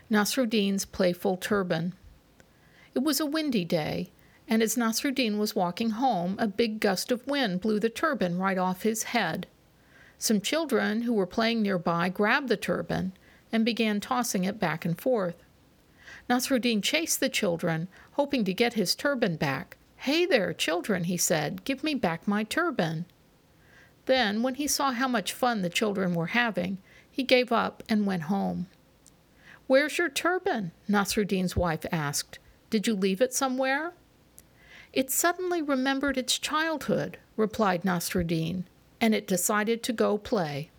Nasruddin's Playful Turban. It was a windy day, and as Nasruddin was walking home, a big gust of wind blew the turban right off his head. Some children who were playing nearby grabbed the turban and began tossing it back and forth. Nasruddin chased the children, hoping to get his turban back. "Hey there, children," he said, "give me back my turban." Then, when he saw how much fun the children were having, he gave up and went home. "Where's your turban?" Nasruddin's wife asked. "Did you leave it somewhere?" "It suddenly remembered its childhood," replied Nasruddin, "and it decided to go play."